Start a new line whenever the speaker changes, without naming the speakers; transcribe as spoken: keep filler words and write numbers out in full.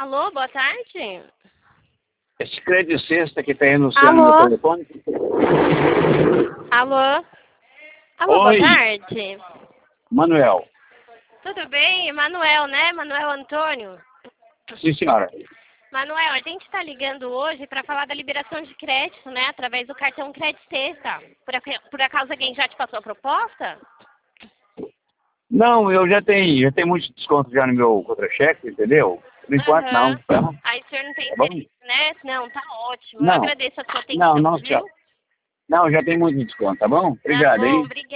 Alô, boa tarde.
Esse crédito sexta que está aí no seu
Alô?
telefone.
Alô? Alô,
Oi.
boa tarde.
Manuel.
Tudo bem? Manuel, né? Manuel Antônio.
Sim, senhora.
Manuel, a gente está ligando hoje para falar da liberação de crédito, né? Através do cartão Crédito Sexta. Por, ac- por acaso alguém já te passou a proposta?
Não, eu já tenho, já tenho muito desconto já no meu contra-cheque, entendeu? Por enquanto não,
Aham.
tá?
Aí o senhor não tem
Tá bom?
interesse, né? Não, tá ótimo. Eu
Não,
agradeço a sua
não,
atenção,
não,
viu?
senhora. Não, já tem muito desconto, tá bom?
Tá
Obrigado,
bom,
hein?
obrigada.